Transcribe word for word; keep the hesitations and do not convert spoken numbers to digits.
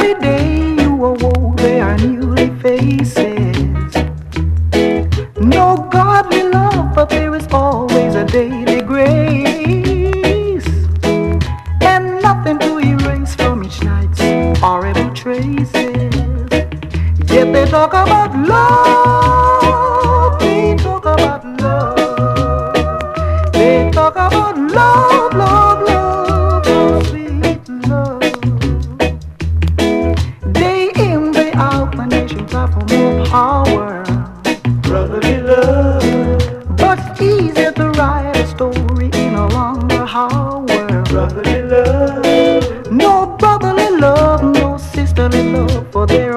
every day you awoke, there are new faces. No godly love, but there is always a daily grace, and nothing to erase from each night's horrible traces. Yet they talk about love, they talk about love, they talk about love, love, love, oh sweet love. Day in, day out, the nation fight for more power, brotherly love. But it's easier to write a story in a longer hour, brotherly love. No brotherly love, no sisterly love, for there